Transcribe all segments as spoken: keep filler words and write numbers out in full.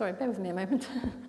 Sorry, bear with me a moment.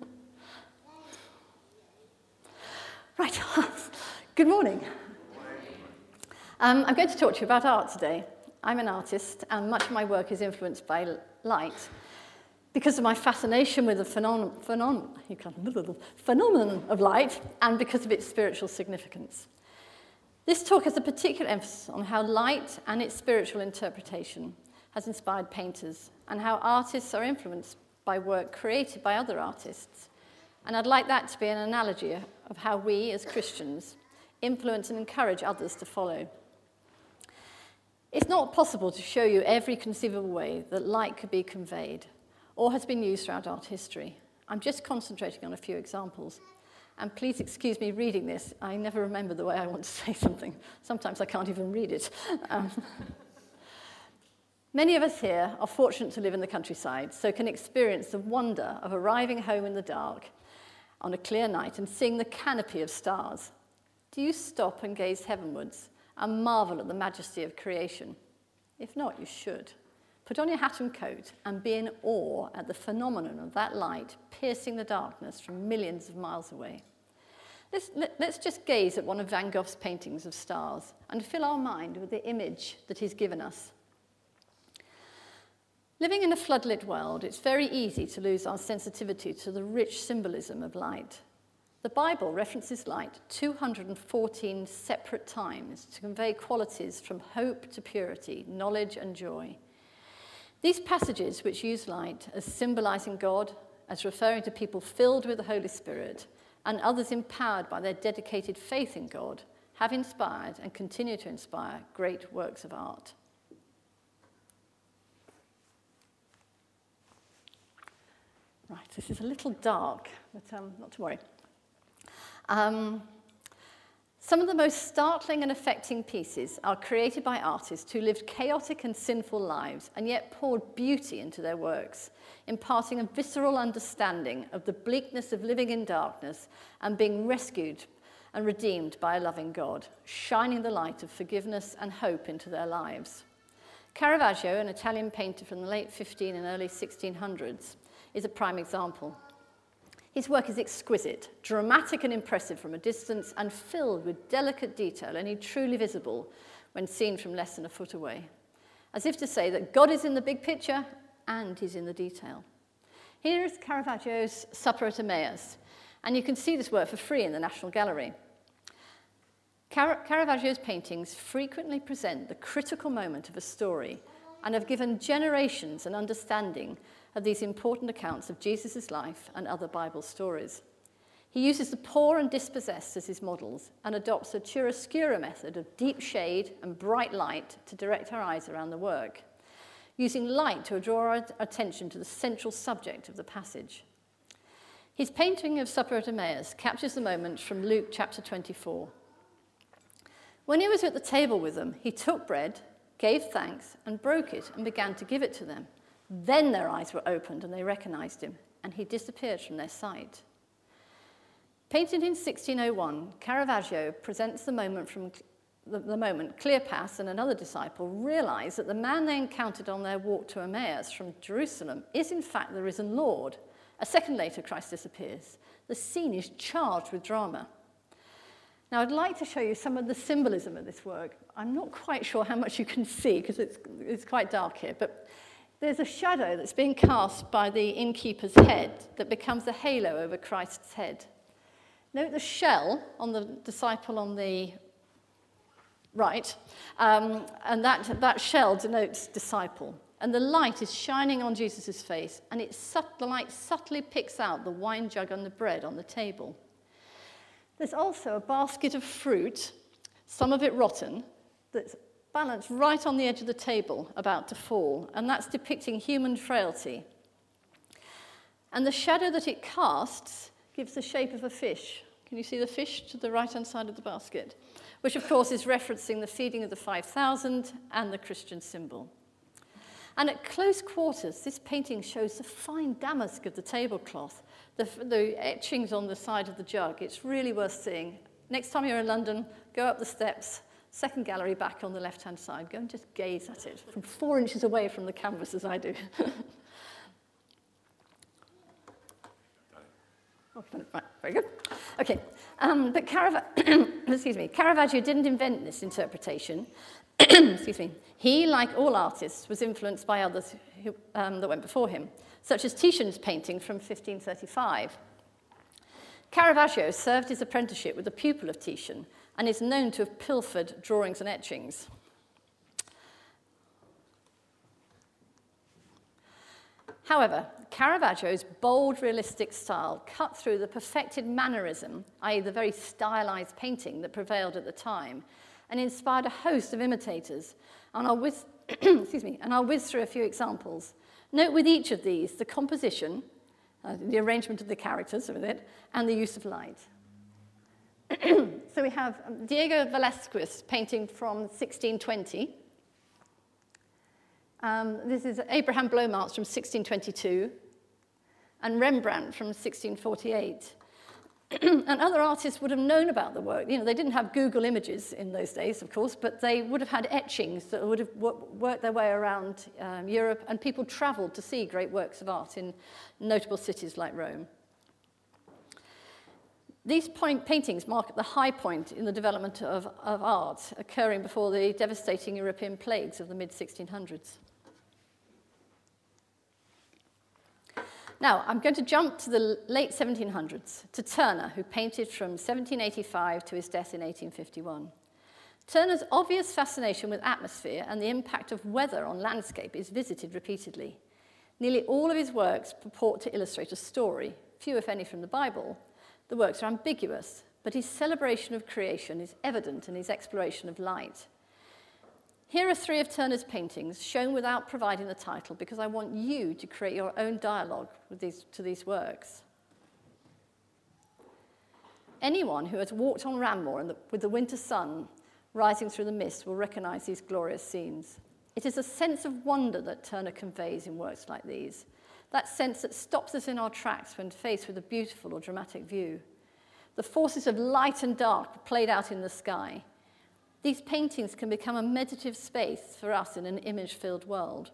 Right, good morning. Um, I'm going to talk to you about art today. I'm an artist, and much of my work is influenced by light because of my fascination with the phenom phenom you can't, phenomenon of light and because of its spiritual significance. This talk has a particular emphasis on how light and its spiritual interpretation has inspired painters and how artists are influenced by work created by other artists. And I'd like that to be an analogy of how we, as Christians, influence and encourage others to follow. It's not possible to show you every conceivable way that light could be conveyed or has been used throughout art history. I'm just concentrating on a few examples. And please excuse me reading this. I never remember the way I want to say something. Sometimes I can't even read it. Um, Many of us here are fortunate to live in the countryside, so can experience the wonder of arriving home in the dark on a clear night and seeing the canopy of stars. Do you stop and gaze heavenwards and marvel at the majesty of creation? If not, you should. Put on your hat and coat and be in awe at the phenomenon of that light piercing the darkness from millions of miles away. Let's, let's just gaze at one of Van Gogh's paintings of stars and fill our mind with the image that he's given us. Living in a floodlit world, it's very easy to lose our sensitivity to the rich symbolism of light. The Bible references light two hundred fourteen separate times to convey qualities from hope to purity, knowledge and joy. These passages, which use light as symbolizing God, as referring to people filled with the Holy Spirit, and others empowered by their dedicated faith in God, have inspired and continue to inspire great works of art. Right, this is a little dark, but um, not to worry. Um, some of the most startling and affecting pieces are created by artists who lived chaotic and sinful lives and yet poured beauty into their works, imparting a visceral understanding of the bleakness of living in darkness and being rescued and redeemed by a loving God, shining the light of forgiveness and hope into their lives. Caravaggio, an Italian painter from the late fifteen and early sixteen hundreds, is a prime example. His work is exquisite, dramatic and impressive from a distance, and filled with delicate detail, only truly visible when seen from less than a foot away, as if to say that God is in the big picture and he's in the detail. Here is Caravaggio's Supper at Emmaus, and you can see this work for free in the National Gallery. Car Caravaggio's paintings frequently present the critical moment of a story and have given generations an understanding of these important accounts of Jesus' life and other Bible stories. He uses the poor and dispossessed as his models and adopts a chiaroscuro method of deep shade and bright light to direct our eyes around the work, using light to draw our attention to the central subject of the passage. His painting of Supper at Emmaus captures the moment from Luke chapter twenty-four. When he was at the table with them, he took bread, gave thanks, and broke it and began to give it to them. Then their eyes were opened and they recognized him, and he disappeared from their sight. Painted in sixteen oh one, Caravaggio presents the moment from the, the moment Cleopas and another disciple realize that the man they encountered on their walk to Emmaus from Jerusalem is in fact the risen Lord. A second later, Christ disappears. The scene is charged with drama. Now, I'd like to show you some of the symbolism of this work. I'm not quite sure how much you can see because it's, it's quite dark here, but there's a shadow that's being cast by the innkeeper's head that becomes a halo over Christ's head. Note the shell on the disciple on the right, um, and that, that shell denotes disciple. And the light is shining on Jesus' face, and it, the light subtly picks out the wine jug and the bread on the table. There's also a basket of fruit, some of it rotten, that's balanced right on the edge of the table, about to fall, and that's depicting human frailty. And the shadow that it casts gives the shape of a fish. Can you see the fish to the right-hand side of the basket? Which, of course, is referencing the feeding of the five thousand and the Christian symbol. And at close quarters, this painting shows the fine damask of the tablecloth, the, the etchings on the side of the jug. It's really worth seeing. Next time you're in London, go up the steps, second gallery back on the left-hand side. Go and just gaze at it from four inches away from the canvas as I do. Right, very good. Okay, um, but Carava- excuse me, Caravaggio didn't invent this interpretation. Excuse me. He, like all artists, was influenced by others who, um, that went before him, such as Titian's painting from fifteen thirty-five. Caravaggio served his apprenticeship with a pupil of Titian and is known to have pilfered drawings and etchings. However, Caravaggio's bold, realistic style cut through the perfected mannerism, that is the very stylized painting that prevailed at the time, and inspired a host of imitators. And I'll whiz, excuse me, and I'll whiz through a few examples. Note with each of these the composition, uh, the arrangement of the characters with it, and the use of light. So we have Diego Velázquez painting from sixteen twenty. Um, this is Abraham Bloemaerts from sixteen twenty-two, and Rembrandt from sixteen forty-eight. And other artists would have known about the work. You know, they didn't have Google Images in those days, of course, but they would have had etchings that would have worked their way around um, Europe, and people traveled to see great works of art in notable cities like Rome. These point paintings mark the high point in the development of, of art, occurring before the devastating European plagues of the mid sixteen hundreds. Now, I'm going to jump to the late seventeen hundreds, to Turner, who painted from seventeen eighty-five to his death in eighteen fifty-one. Turner's obvious fascination with atmosphere and the impact of weather on landscape is visited repeatedly. Nearly all of his works purport to illustrate a story, few if any from the Bible. The works are ambiguous, but his celebration of creation is evident in his exploration of light. Here are three of Turner's paintings, shown without providing the title, because I want you to create your own dialogue with these, to these works. Anyone who has walked on Ranmore in the, with the winter sun rising through the mist will recognize these glorious scenes. It is a sense of wonder that Turner conveys in works like these, that sense that stops us in our tracks when faced with a beautiful or dramatic view. The forces of light and dark played out in the sky. These paintings can become a meditative space for us in an image-filled world.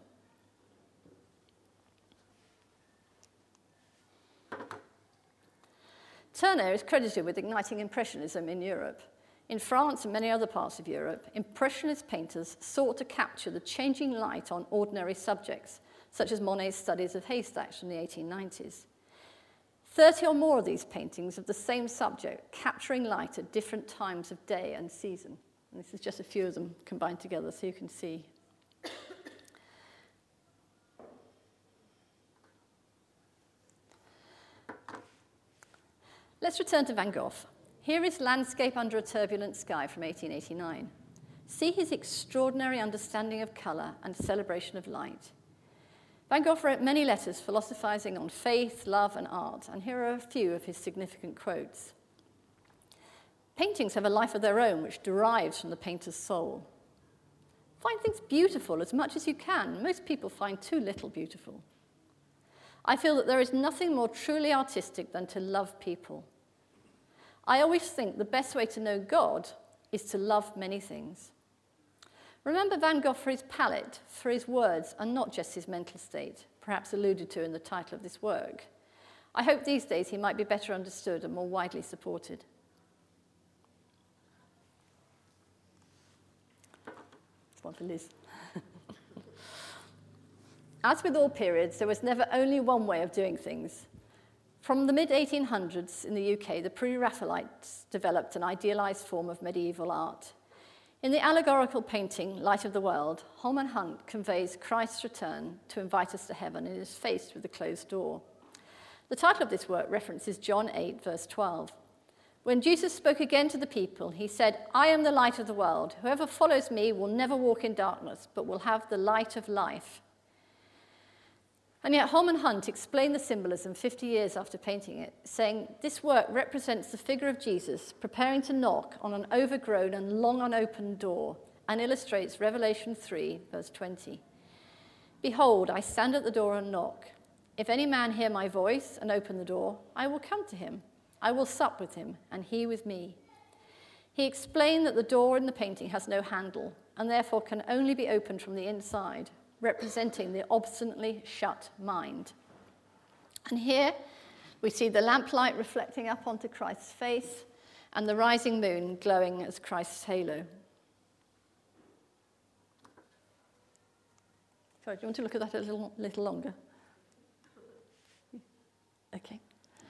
Turner is credited with igniting Impressionism in Europe. In France and many other parts of Europe, Impressionist painters sought to capture the changing light on ordinary subjects, such as Monet's studies of haystacks from the eighteen nineties. Thirty or more of these paintings of the same subject, capturing light at different times of day and season. And this is just a few of them combined together so you can see. Let's return to Van Gogh. Here is Landscape Under a Turbulent Sky from eighteen eighty-nine. See his extraordinary understanding of colour and celebration of light. Van Gogh wrote many letters philosophizing on faith, love, and art, and here are a few of his significant quotes. Paintings have a life of their own which derives from the painter's soul. Find things beautiful as much as you can. Most people find too little beautiful. I feel that there is nothing more truly artistic than to love people. I always think the best way to know God is to love many things. Remember Van Gogh for his palette, for his words, and not just his mental state, perhaps alluded to in the title of this work. I hope these days he might be better understood and more widely supported. One for Liz. As with all periods, there was never only one way of doing things. From the mid eighteen hundreds in the U K, the Pre-Raphaelites developed an idealized form of medieval art. In the allegorical painting, Light of the World, Holman Hunt conveys Christ's return to invite us to heaven and is faced with a closed door. The title of this work references John eight, verse twelve. When Jesus spoke again to the people, he said, I am the light of the world. Whoever follows me will never walk in darkness, but will have the light of life. And yet Holman Hunt explained the symbolism fifty years after painting it, saying, this work represents the figure of Jesus preparing to knock on an overgrown and long unopened door, and illustrates Revelation three, verse twenty. Behold, I stand at the door and knock. If any man hear my voice and open the door, I will come to him. I will sup with him, and he with me. He explained that the door in the painting has no handle, and therefore can only be opened from the inside, representing the obstinately shut mind. And here, We see the lamplight reflecting up onto Christ's face and the rising moon glowing as Christ's halo. Sorry, do you want to look at that a little, little longer? Okay.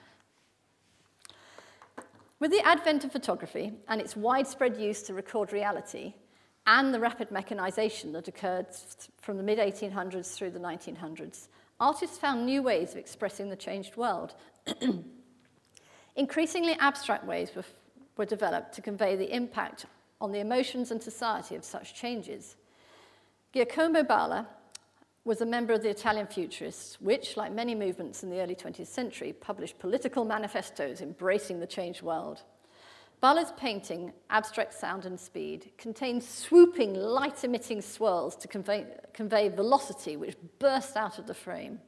With the advent of photography and its widespread use to record reality, and the rapid mechanization that occurred from the mid eighteen hundreds through the nineteen hundreds, artists found new ways of expressing the changed world. Increasingly abstract ways were, were developed to convey the impact on the emotions and society of such changes. Giacomo Balla was a member of the Italian Futurists, which, like many movements in the early twentieth century, published political manifestos embracing the changed world. Balla's painting, Abstract Sound and Speed, contains swooping, light-emitting swirls to convey, convey velocity which burst out of the frame.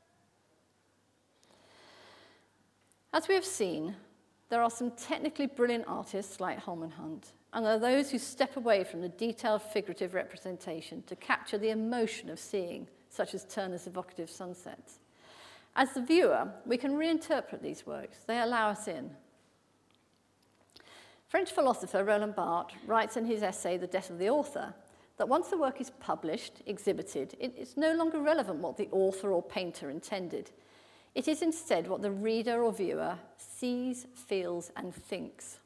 As we have seen, there are some technically brilliant artists like Holman Hunt, and there are those who step away from the detailed figurative representation to capture the emotion of seeing, such as Turner's evocative sunsets. As the viewer, we can reinterpret these works. They allow us in. French philosopher Roland Barthes writes in his essay, The Death of the Author, that once a work is published, exhibited, it's no longer relevant what the author or painter intended. It is instead what the reader or viewer sees, feels, and thinks.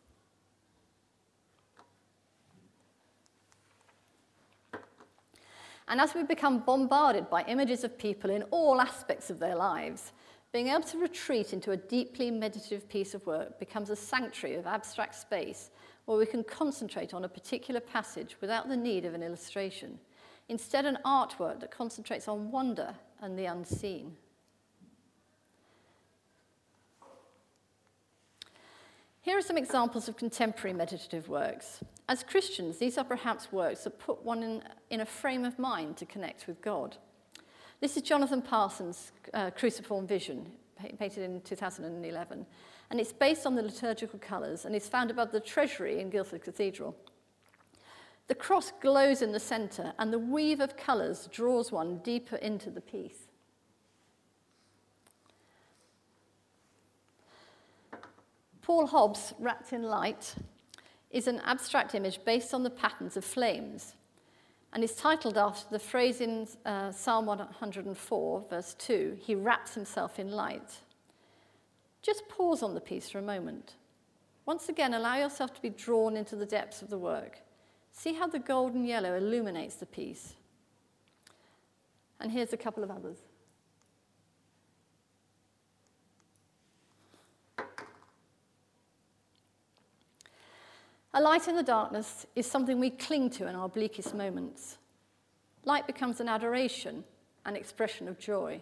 And as we become bombarded by images of people in all aspects of their lives, being able to retreat into a deeply meditative piece of work becomes a sanctuary of abstract space where we can concentrate on a particular passage without the need of an illustration. Instead, an artwork that concentrates on wonder and the unseen. Here are some examples of contemporary meditative works. As Christians, these are perhaps works that put one in, in a frame of mind to connect with God. This is Jonathan Parsons' uh, Cruciform Vision, painted in two thousand eleven, and it's based on the liturgical colours and is found above the treasury in Guildford Cathedral. The cross glows in the centre, and the weave of colours draws one deeper into the piece. Paul Hobbs' Wrapped in Light is an abstract image based on the patterns of flames, and is titled after the phrase in uh, Psalm one hundred four, verse two, he wraps himself in light. Just pause on the piece for a moment. Once again, allow yourself to be drawn into the depths of the work. See how the golden yellow illuminates the piece. And here's a couple of others. A light in the darkness is something we cling to in our bleakest moments. Light becomes an adoration, an expression of joy.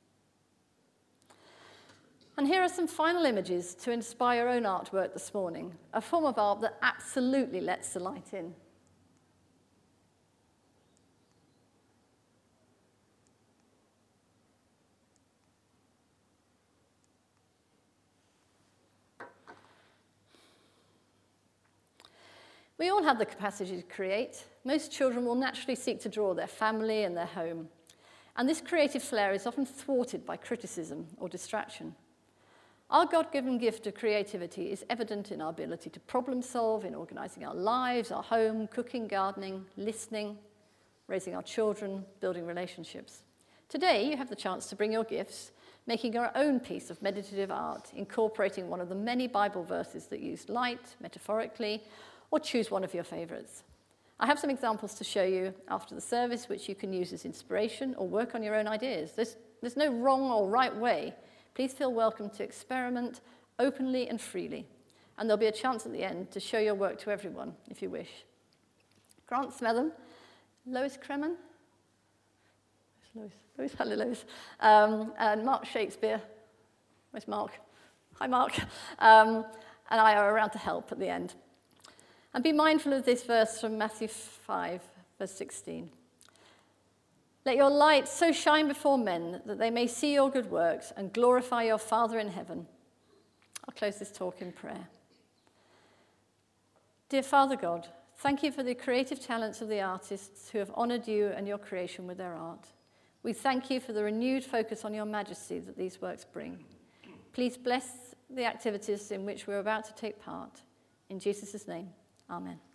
And here are some final images to inspire your own artwork this morning, a form of art that absolutely lets the light in. We all have the capacity to create. Most children will naturally seek to draw their family and their home. And this creative flair is often thwarted by criticism or distraction. Our God-given gift of creativity is evident in our ability to problem solve, in organizing our lives, our home, cooking, gardening, listening, raising our children, building relationships. Today, you have the chance to bring your gifts, making your own piece of meditative art, incorporating one of the many Bible verses that use light, metaphorically, or choose one of your favorites. I have some examples to show you after the service, which you can use as inspiration or work on your own ideas. There's, there's no wrong or right way. Please feel welcome to experiment openly and freely. And there'll be a chance at the end to show your work to everyone, if you wish. Grant Smetham, Lois Kremen, Lois, Lois, hello Lois, um, and Mark Shakespeare. Where's Mark? Hi, Mark. Um, and I are around to help at the end. And be mindful of this verse from Matthew five, verse sixteen. Let your light so shine before men that they may see your good works and glorify your Father in heaven. I'll close this talk in prayer. Dear Father God, thank you for the creative talents of the artists who have honored you and your creation with their art. We thank you for the renewed focus on your majesty that these works bring. Please bless the activities in which we're about to take part. In Jesus' name, amen.